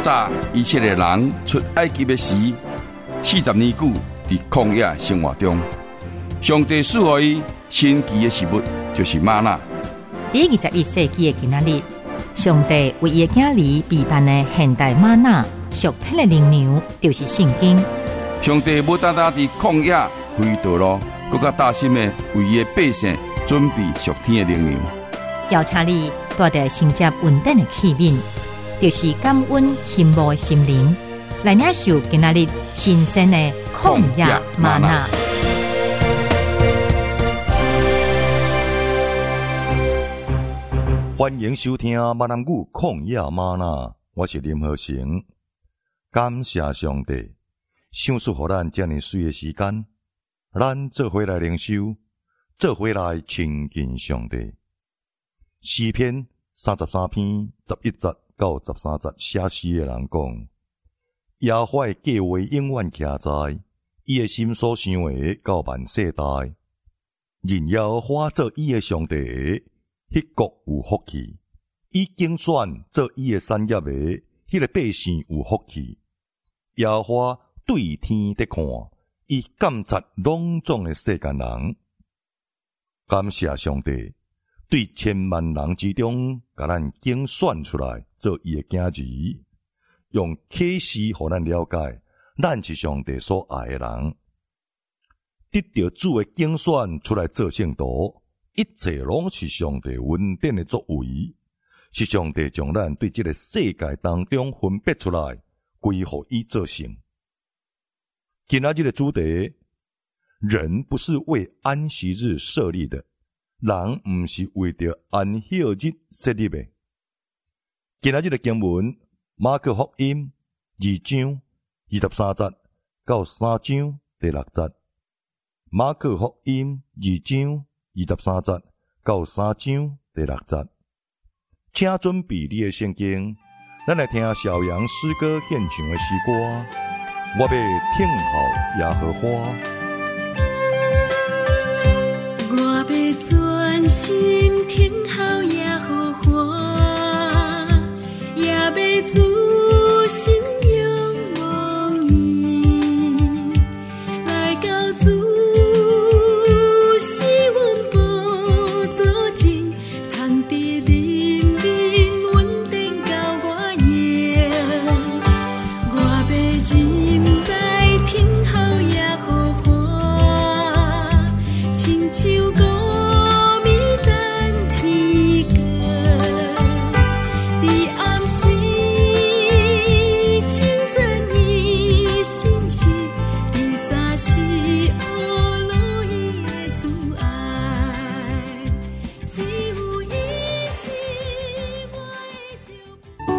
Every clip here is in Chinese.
早以色列人出埃及的时，40年久伫曠野生活中，上帝赐予伊神奇的食物，就是吗哪。 第21世纪的今仔日，上帝为伊的囝儿备办的现代吗哪属天的灵粮，就是圣经。 上帝不单单伫旷野开道路，更加大心的为伊的百姓准备属天的灵粮。 邀请你带着承接稳定的器皿，就是感恩羡慕的心灵，来领受今仔日新鲜的曠野吗哪。 欢迎收听闽南语旷野吗哪，我是林和成。感谢上帝，赏赐予咱这么水的时间，咱做伙来灵修，做伙来亲近上帝。诗篇33篇11节到13节写诗的人讲：耶和华的计划永远徛在，伊的心所想的到万世代。认耶和华做伊的上帝的，迄国有福气；伊竞选做伊的产业的，迄个百姓有福气。耶和华对天在看，伊监察拢总的世间人。感谢上帝，对千万人之中，甲咱竞选出来做伊的囝儿，用启示互咱了解，咱是上帝所爱的人。得到主的竞选出来做圣徒，一切拢是上帝恩典的作为，是上帝将咱对这个世界当中分别出来，归乎伊做成。今仔日的主题，人不是为安息日设立的，人不是为着安息日设立的。今仔日的经文，马可福音2章23节到3章第6节。马可福音2章23节到3章第6节。请准备你的圣经，咱来听小杨诗歌献唱的诗歌。我要听候耶和华， 我要专心听候耶和华，也要主心仰望伊，来到主是阮宝座前，通得灵命稳定到我耶。我要忍耐听候耶和华，亲像高米等天高，伫暗时清晨伊信息，伫早时学路伊的慈爱，只有伊是我的救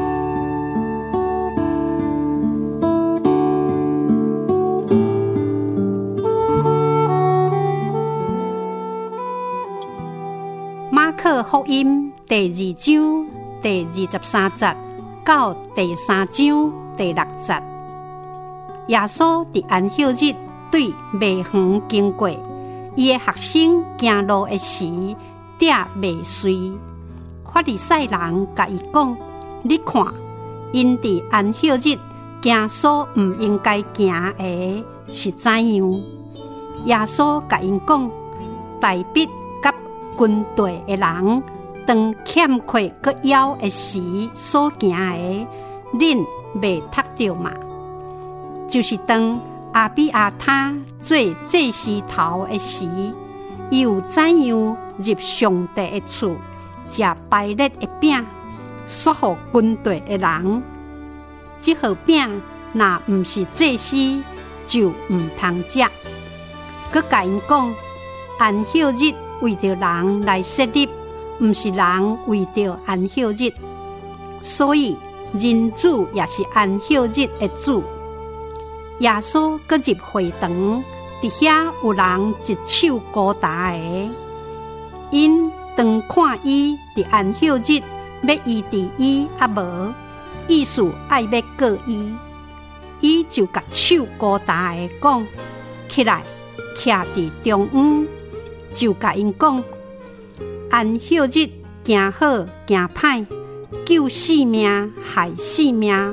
马可福音第2章第23节到第3章第6节。耶稣伫安息日对卖园经过，伊的学生行路的时，抓卖穗。法利赛人甲伊讲：你看，因伫安息日行所毋应该行的是怎样？耶稣甲因讲：大笔甲军队的人，当欠缺搁枵的时所行的，恁未读着嘛？就是当阿比亚他做祭司头的时，伊有怎样入上帝的厝，食白日的饼，说互军队的人，这号饼若毋是祭司，就毋通食。佮甲因讲，安息日为着人来设立，毋是人为着安息日，所以人子也是安息日的主。耶稣搁入会堂，伫遐有人一手高搭的，因当看伊伫安息日要医治伊啊无，意思爱要告伊，伊就甲手高搭的讲起来，徛伫中央，就甲因讲：安息日行好行歹，救性命害性命，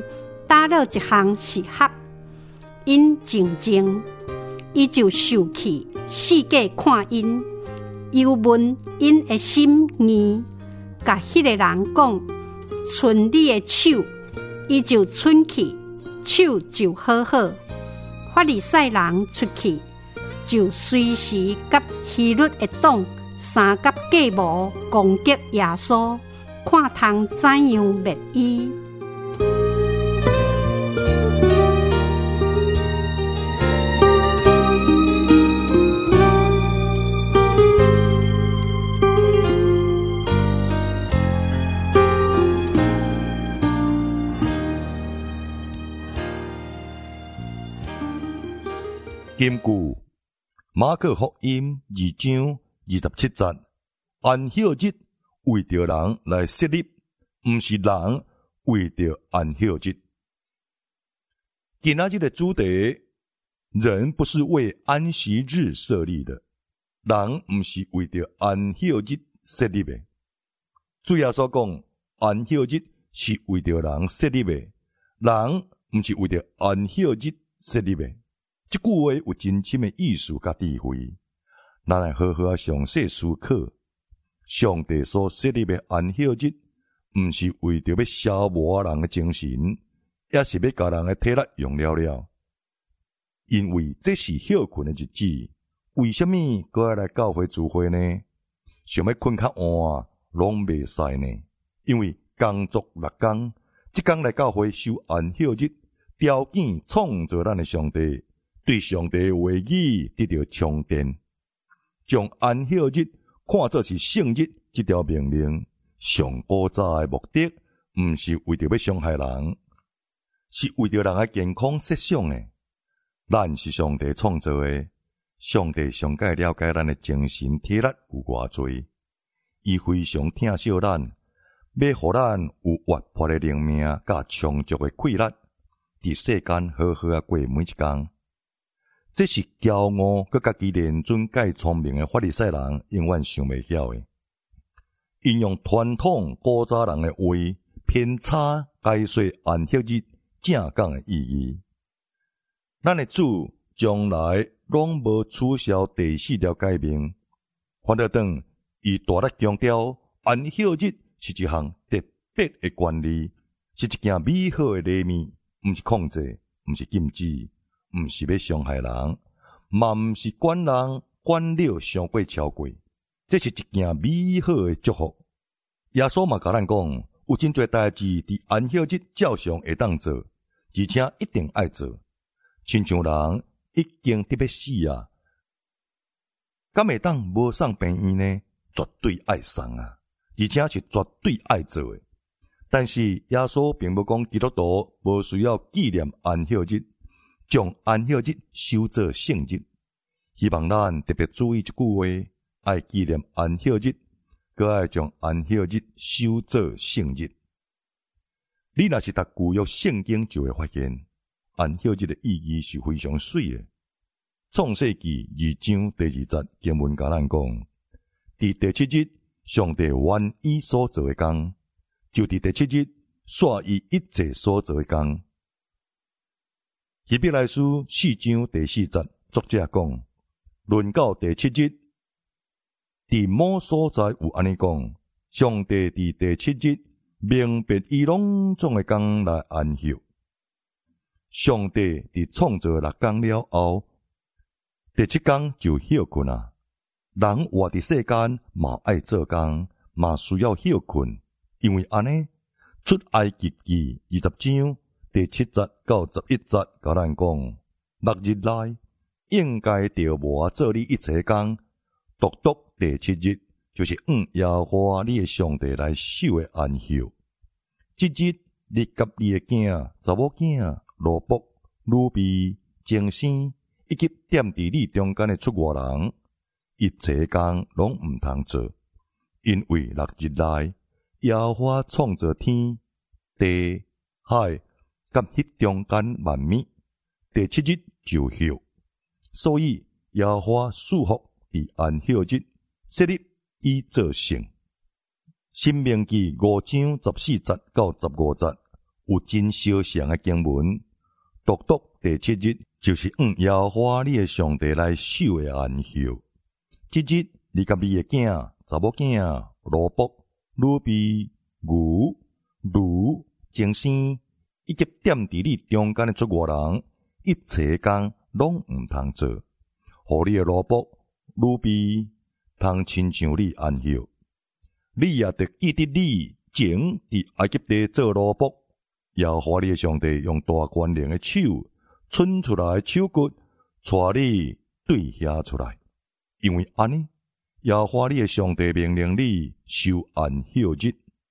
打了一项是合，因静静，伊就受气，世界看因，又问因的心意，甲迄个人讲，伸你的手，伊就伸去，手就好好。法利赛人出去，就随时甲希律的党三甲计谋攻击耶稣，看通怎样灭伊。 根據馬可福音2章27節，安息日為着人來設立，毋是人為着安息日。今仔日的主題，人不是為安息日設立的，人毋是為着安息日設立的。主耶穌講，安息日是為着人設立的，人毋是為着安息日設立的。這句話有真深的意思甲智慧，咱來好好啊詳細思考。上帝所設立的安息日，毋是為着要消磨人的精神，也是要甲人的體力用了了。因為這是休困的日子，為什麼閣要來教會聚會呢？想要困較晏，攏袂使呢？因為工作6天，這天來教會守安息日，條件創造咱的上帝。對上帝的話語得到充電，將安息日看作是聖日，這條命令上古早的目的，毋是為着要傷害人，是為着人的健康設想的。咱是上帝創造的，上帝上界了解咱的精神體力有偌濟，伊非常疼惜咱，要互咱有活潑的靈命，甲充足的氣力，佇世間好好啊過每一天。這是驕傲佮家己連準介聰明的法利賽人永遠想袂曉的。因用傳統古早人的話偏差解說安息日正講的意義。咱的主將來攏無取消第4條誡命，反倒當伊大力強調安息日是一項特別的權利，是一件美好的禮物，毋是控制，毋是禁止。毋是要傷害人，嘛毋是管人管了傷過超過，這是一件美好的祝福。耶穌嘛甲咱講，有真濟代志佇安息日照常會當做，而且一定愛做。親像人已經得要死啊，敢會當無送病院呢？絕對愛送啊，而且是絕對愛做的。但是耶穌並無講基督徒無需要紀念安息日。將安息日修做聖日，希望咱特別注意一句話：愛紀念安息日，閣愛將安息日修做聖日。你若是讀舊約聖經，就會發現安息日的意義是非常水的。創世記2章第2節經文甲咱講：佇第7日，上帝完伊所做的工，就佇第7日煞伊一切所做的工。希伯來書4章第4節，作者講：論到第7日，佇某所在有安尼講，上帝佇第7日明別伊攏總的工來安息。上帝佇創造6天了後，第7天就休困啊。人活佇世間嘛愛做工，嘛需要休困，因為安尼出埃及記20章。第7節到11節，甲咱講：6日內應該着無做你一切工，獨獨第7日就是耶和華你的上帝來守的安息。這日你甲你的囝、查某囝、奴僕、女婢、精生，以及踮佇你中間的出外人，一切工攏毋通做，因為6日內耶和華創造天、地、海。甲迄中間萬物，第7日就休，所以耶和華賜福佇安息日，設立以做聖。申命記5章14節到15節有真相像的经文，独第7日就是耶和华你的上帝来守的安息。这日你甲你的囝、查某囝、萝卜、乳猪、牛、驴、精生，以及踮伫你中间的诸外人，一切工拢毋通做，互你的萝卜、乳猪通亲像你安息。你也得记得你前伫埃及地做萝卜，耶和华你的上帝用大权能的手伸出来的手骨，带你对遐出来。因为安尼，耶和华你的上帝命令你守安息日。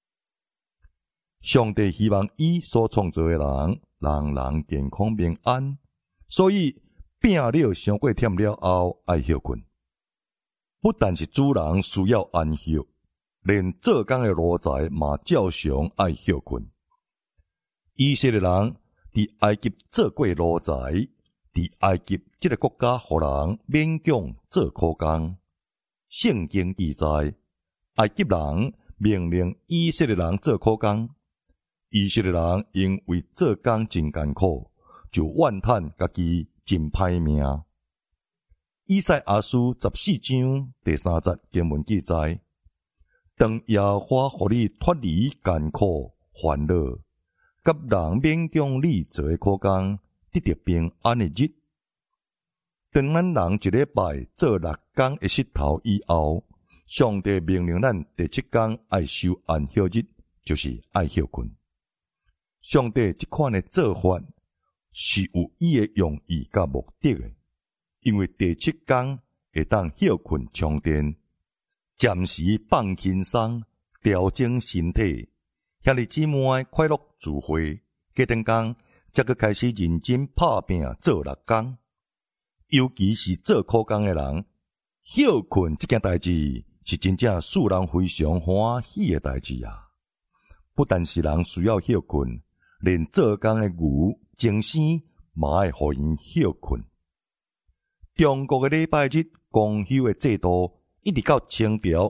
上帝希望伊所创造的人，人人健康平安，所以拼了伤过忝了后爱休困。不但是主人需要安息，连做工的奴才嘛照常爱休困。以色列人伫埃及做过奴才，伫埃及这个国家互人勉强做苦工。圣经记载，埃及人命令以色列人做苦工，以色列人因为做工真艰苦，就怨叹家己真歹命。以赛亚书14章第3节经文记载，当耶和华互你脱离艰苦烦恼，甲人勉强你做的苦工，得到平安的日。当咱人一礼拜做6天的日头以后，上帝命令咱第7天爱守安息日，就是爱休困。上帝这款的做法是有伊的用意甲目的的，因为第7天会当休困充电，暂时放轻松，调整身体，兄弟姊妹快乐聚会，隔天天才去开始认真打拼做6天。尤其是做苦工的人，休困这件代志是真正使人非常欢喜的代志啊！不但是人需要休困，连做工的牛、精生嘛爱互因休困。中国的礼拜日公休的制度，一直到清朝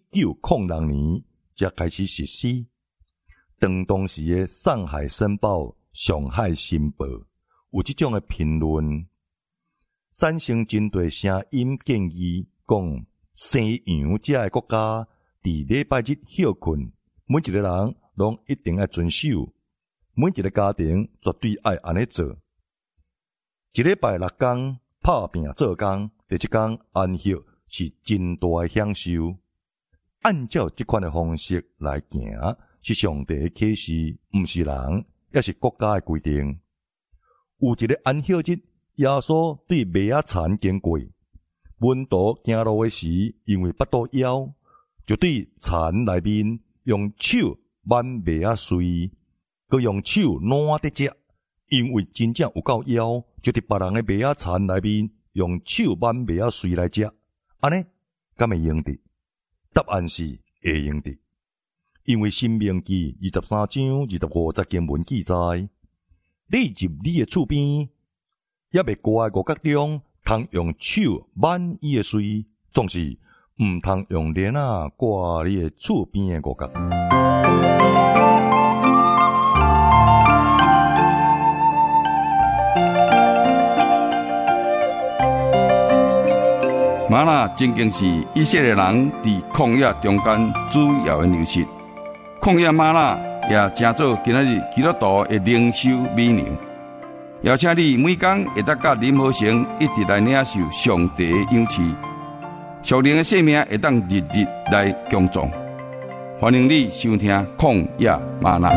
1906年才开始实施。当时的《上海申报》、《上海新报》有这种的评论。产生针对声音建议，讲西洋这个国家伫礼拜日休困，每一个人拢一定要遵守，每一个家庭绝对爱安尼做。一礼拜6天打拼做工，第7天安息是真大的享受。按照这款的方式来行，是上帝的启示，毋是人，也是国家的规定。有一个安息日，耶稣对麦仔田经过，门徒行路的时，因为巴肚枵，就对田内面用手挽麦仔穗，佮用手烂得食。因为真正有够枵，就伫别人的麦仔田内面用手挽麦仔穗来食。安尼，敢会用得？答案是会用得。因为申命记23章25节经文记载，你入你的厝边，也未过的五角中，通用手挽伊的穗，总是毋通用链仔挂你的厝边的五角。 玛纳真经是以色列人伫旷野中间主要的粮食。旷野玛纳也成做今仔日基督徒的灵修美粮。邀请你每天会当甲林和成一直来领受上帝的养赐，属灵的生命会当日日来强壮。欢迎你收听曠野玛纳。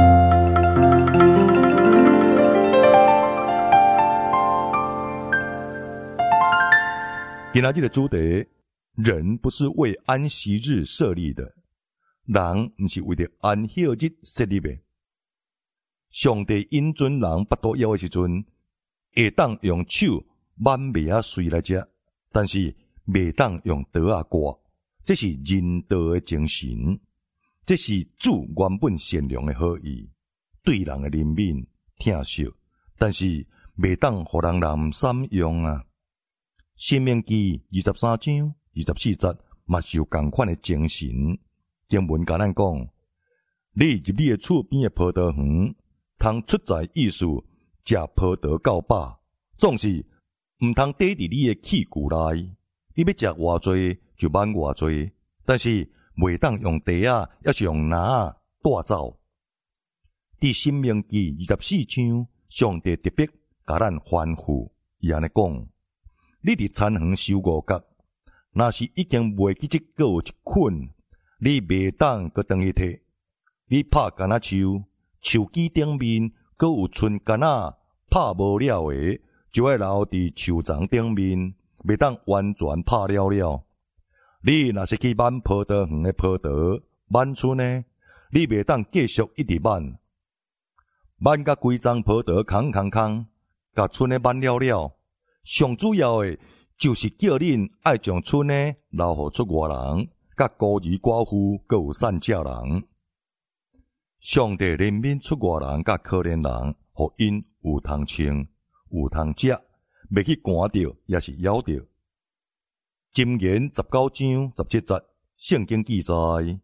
今仔日的主题，人不是为安息日设立的，人不是为了安息日设立的。上帝引准人巴肚枵的时阵，会当用手挽麦仔穗来食，但是袂当用刀仔割，这是人道的精神，这是主原本善良的好意，对人的怜悯疼惜，但是袂当互人滥散用啊。申命记23章24节嘛是有同款的精神。经文甲咱讲，你入你的厝边的葡萄园， 通出在意思，食葡萄到饱，总是毋通缀伫你的器具内。你要食偌济就挽偌济，但是袂当用茶仔，也是用篮仔带走。伫申命记24章，上帝特别甲咱吩咐，伊安尼讲：你伫田园收五角，若是已经卖去即个有一捆，你袂当搁当去摕。你拍干仔树，树枝顶面搁有剩干仔拍无了的，就要留伫树丛顶面，袂当完全拍了了。你若是去挽葡萄园的葡萄，挽出呢，你袂当继续一直挽，挽甲规丛葡萄空，甲剩的挽了了。上主要的就是叫恁爱将剩的留互出外人，甲孤儿寡妇，搁有散家人。上帝怜悯出外人甲可怜人，互因有通穿，有通食，袂去寒着，也是枵着。箴言19章17節，聖經記載：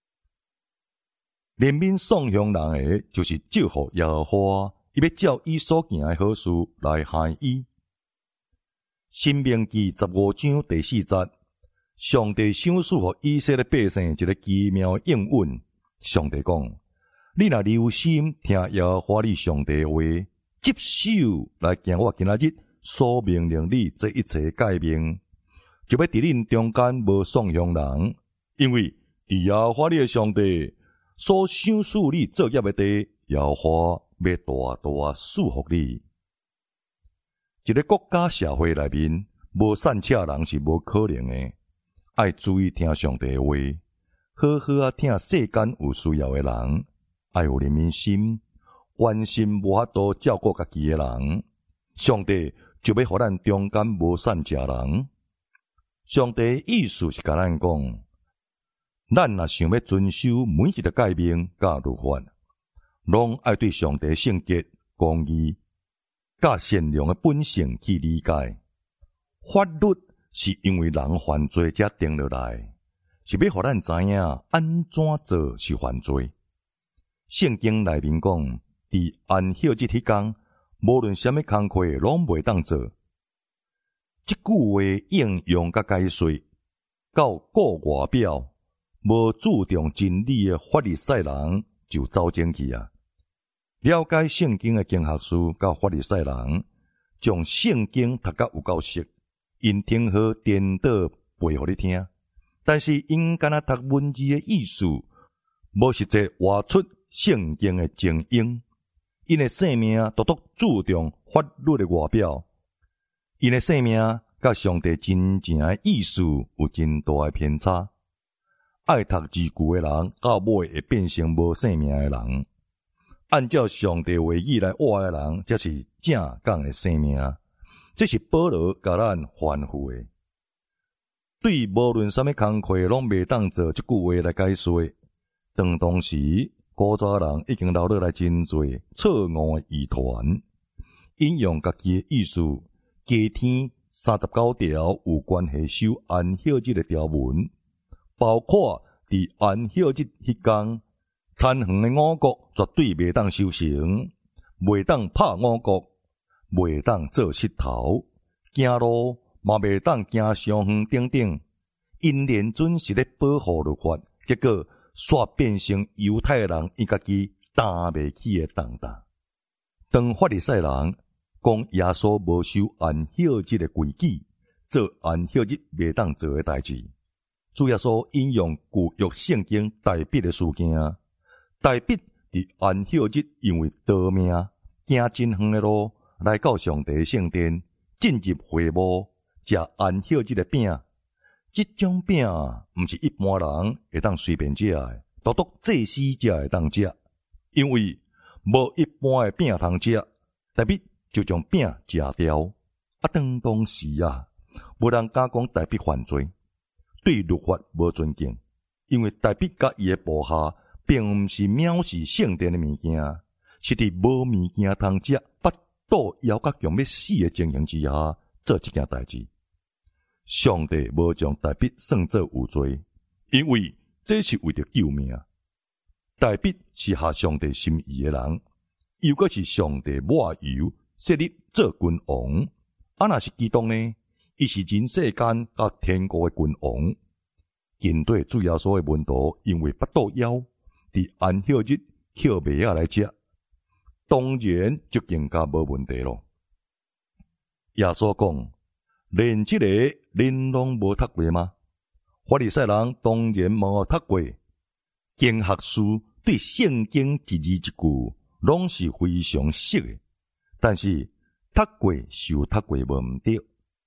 憐憫送向人的，就是祝福耶和華，伊要照伊所行的好事來害伊。申命記15章第4節，上帝賞賜予以色列百姓一個奇妙的應允。上帝講：你若留心聽耶和華你上帝的話，接手來行我今仔日所命令你這一切誡命，就要佇恁中間無喪向人，因為佇耶和華你的上帝所賞賜你作業的地，耶和華要大大賜福你。一個國家社會內面，無善車人是無可能的，愛注意聽上帝的話，好好聽世間有需要的人，愛有憐憫心，關心無法度照顧家己的人，上帝就要互咱中間無善車人。上帝的意思是甲咱講，咱若想要遵守每一個誡命甲律法，攏愛對上帝聖潔、公義、甲善良的本性去理解。法律是因為人犯罪才定落來，是要互咱知影安怎做是犯罪。聖經內面講，佇安息日迄天，無論啥物工課攏袂當做。即句話應用甲解說，到顧外表，無注重真理的法利賽人就走前去啊！了解聖經的經學士甲法利賽人，將聖經讀甲有夠熟，因聽好顛倒背互你聽，但是因敢若讀文字的意思，無實際活出聖經的精英。因的生命獨獨注重法律的外表，因的生命甲上帝真正的意思有真大的偏差。愛讀字句的人，到尾會變成無生命的人。按照上帝話語來活的人，才是正講的生命。這是保羅甲咱吩咐的。對無論啥物工課攏袂當做這句話來解說。當時古早人已經留落來真濟錯誤的疑團，引用家己的意思，加添39條有關係守安息日的條文，包括佇安息日迄天，田園的五穀絕對袂當收成，袂當拍五穀，袂當做石頭，行路嘛袂當行上遠等等。因連準是咧保護律法，結果煞變成猶太人因家己擔袂起的重擔。當法利賽人講耶穌無守安息日的規矩，做安息日袂當做的代志，主耶穌引用舊約聖經大衛的事件。大衛佇安息日因為逃命，行真遠的路來到上帝聖殿，進入會幕，食安息日的餅。這種餅毋是一般人會當隨便食的，獨獨祭司才會當食，因為無一般的餅通食。大衛就將餅食掉。當時無人敢講大衛犯罪，對律法無尊敬，因為大衛甲伊的部下並毋是藐視聖殿的物件，是佇無物件通食、腹肚枵甲強要死的情形之下做這件代志。上帝無將大衛算作有罪，因為這是為着救命。大衛是合上帝心意的人， 又阁是上帝抹油设立做君王。若是基督呢？伊是人世间甲天国的君王。近对主耶稣的门徒因为腹肚枵，伫安息日捡麦仔来食，当然就更加无问题咯。耶稣讲：连这个恁拢无读过吗？法利赛人当然无读过。经学士对圣经一字一句拢是非常熟的，但是读过受读过无毋对，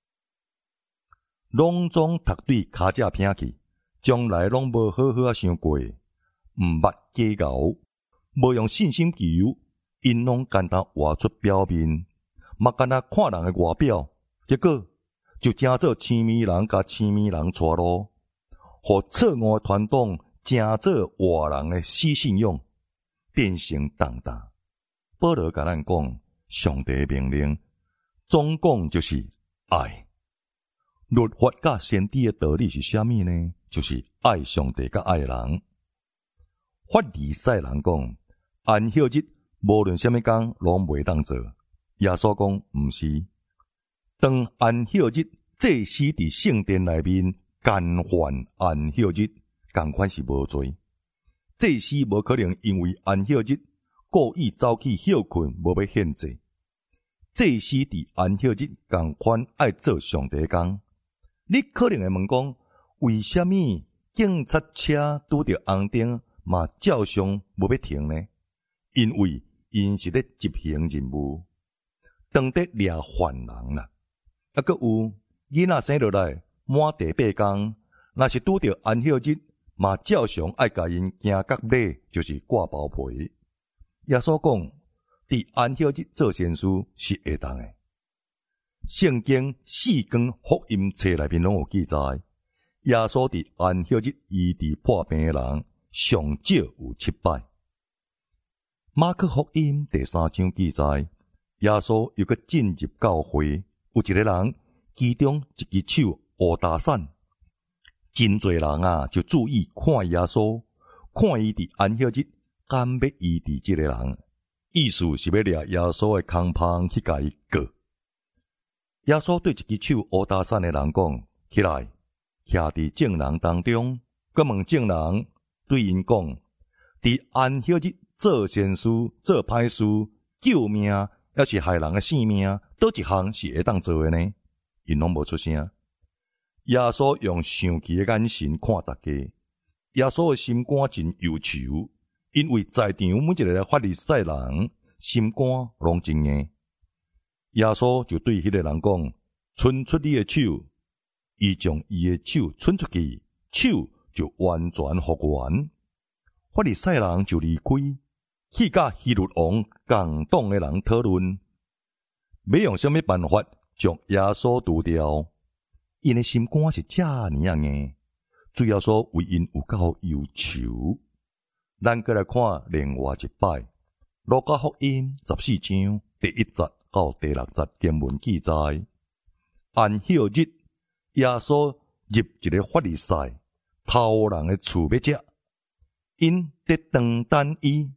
拢总读对骹只偏去，将来拢无好好想过，毋捌计较，无用信心求，因拢简单画出表面，嘛简单看人的外表，结果就正做青米人甲青米人带路，互错误的传统正做活人的死信用，变成重担。保罗甲咱讲，上帝的命令总共就是爱。律法甲先知的道理是啥物呢？就是爱上帝甲爱人。法利赛人讲，安息日无论啥物工拢袂当做。耶稣讲毋是，当安息日祭司伫圣殿内面干犯安息日，同款是无罪。祭司无可能因为安息日故意走去休困，无要献祭。祭司伫安息日同款爱做上帝工。你可能会问讲，为什么警察车拄着红灯嘛照常无要停呢？因为因是咧执行任务，当得抓犯人啦。啊，阁有囡仔生落来满地8天，若是拄着安息日，嘛照常爱甲因行角马，就是挂包皮。耶稣讲，伫安息日做善事是会当的。圣经4卷福音册内面拢有记载，耶稣伫安息日医治破病的人，上少有7摆。马可福音第3章记载，耶稣又阁进入教会，有一个人其中一只手乌打伞，真侪人啊就注意看耶稣，看伊伫安息日敢要医治这个人，意思是要掠耶稣的空棒去甲伊告。耶稣对一只手乌打伞的人讲：起来，徛伫众人当中。佮问众人，对因讲：伫安息日做善事、做歹事、救命，还是害人的性命，倒一项是会当做的呢？因拢无出声。耶稣用生气的眼神看大家。耶稣的心肝真忧愁，因为在场每一个法利赛人心肝拢真硬。耶稣就对迄个人讲：伸出你的手。伊将伊的手伸出去，手就完全复原。法利赛人就离开，去甲希律王共党的人讨论，要用什么办法将耶稣除掉。因的心肝是遮尔硬，主要说为因有够忧愁。咱再来看另外一摆，路加福音14章第1节到第6节经文记载，安息日，耶稣入一个法利赛偷人的厝要食，因伫长等伊，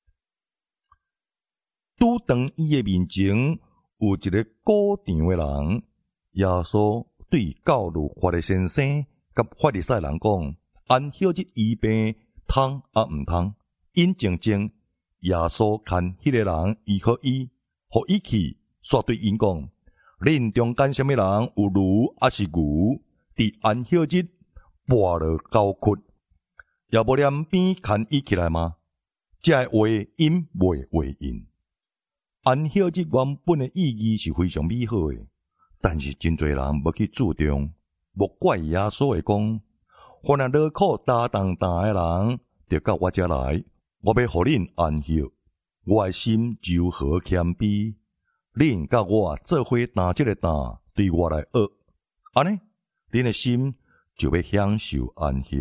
拄当伊的面前有一个鼓场的人，耶稣对教律法的先生甲法利赛人讲：安息日医病通啊毋通？因静静，耶稣看迄个人医好伊，互伊去，煞对因讲：恁中间什么人有驴还是牛，伫安息日跋落沟窟，也无念边牵伊起来吗？这话因袂回应。安息日原本的意义是非常美好的，但是真侪人无去注重，莫怪耶稣会讲：凡那劳苦担重担的人，就到我这来，我要互恁安息。我的心柔和谦卑，恁甲我做伙担这个担，对我来学，安尼，恁的心就要享受安息。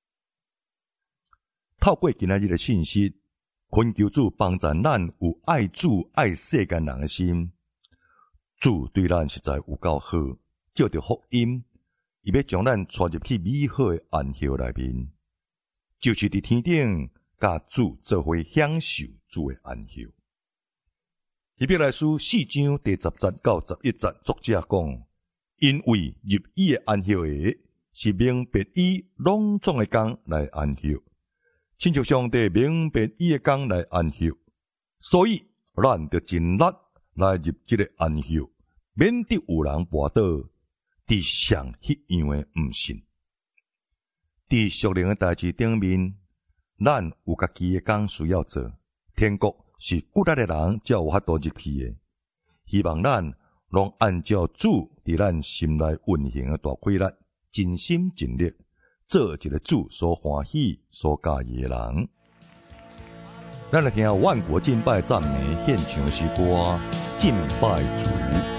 透过今仔日的信息，恳求主帮助咱有爱主爱世间人的心。主对咱实在有够好，借着福音，伊要将咱带入去美好的安息内面，就是伫天顶甲主做伙享受主的安息。 希伯来书4章第10节到11节，作者讲，因为入伊的安息日是明白伊隆重的工来安息，亲像上帝明白伊的工来安息，所以咱就尽力来入这个安息，免得有人跋倒，伫上迄样的毋信。伫属灵的代志顶面，咱有家己的工需要做，天国是古代的人才有法度入去的。希望咱拢按照主伫咱心内运行的大规律，尽心尽力，做一个主所欢喜、所介意的人。咱来听万国敬拜赞美献唱诗歌，敬拜主。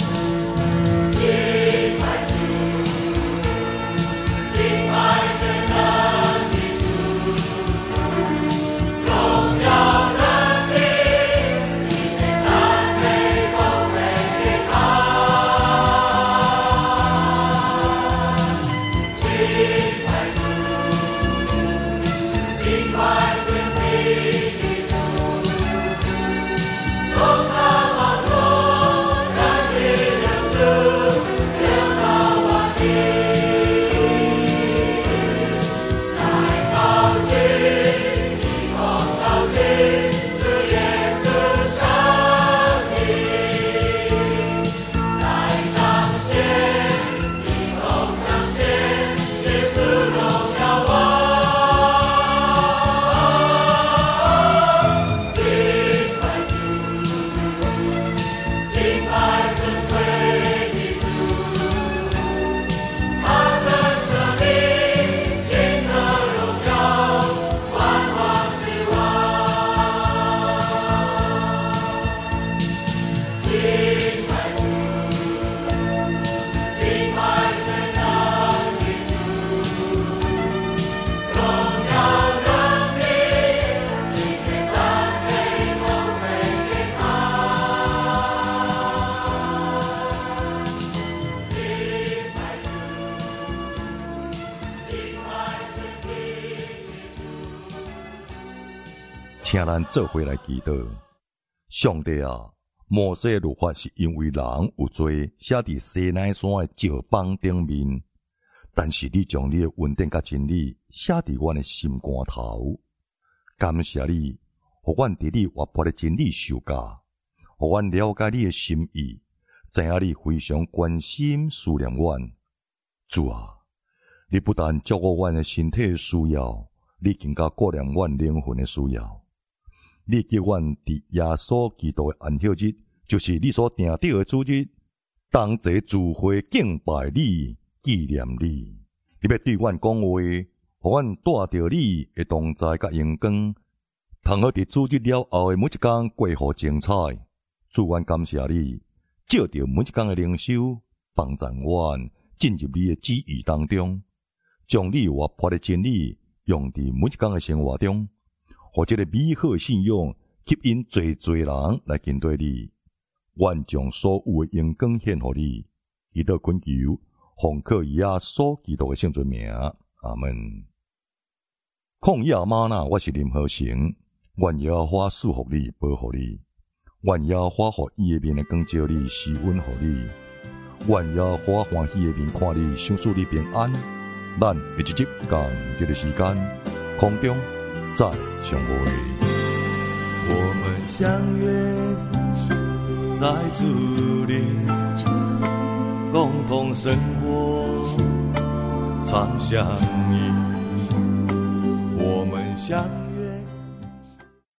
请咱做伙来祈祷。上帝啊，摩西的律法是因为人有罪写伫西奈山的石板顶面，但是你将你的恩典甲真理写伫阮的心肝头。感谢你，互阮伫你活泼的真理受教，互阮了解你的心意，知影你非常关心思念阮。主啊，你不但照顾阮的身体的需要，你更加顾念阮灵魂的需要。你叫阮伫耶稣基督的安息日，就是你所定定的主日，同齐聚会敬拜你、纪念你。你要对阮讲话，互阮带着你的同在甲阳光，通好伫主日了后的每一天过好精彩。主，阮感谢你，照着每一天的灵修，帮助阮进入你的旨意当中，将你活泼的真理用伫每一天的生活中。或这个美好信仰吸引侪人来跟对你，愿将所有的荣光献予你，祈祷恳求，奉靠耶稣基督的圣尊名，阿门。旷野吗哪，我是林和成，愿耶和华赐福你，保护你，愿耶和华互伊的面的光照你，施恩予你，愿耶和华欢喜的面看你，赏赐你平安。咱下一集同这个时间空中再相会。 我们相约在主里，共同生活，常相依。我们相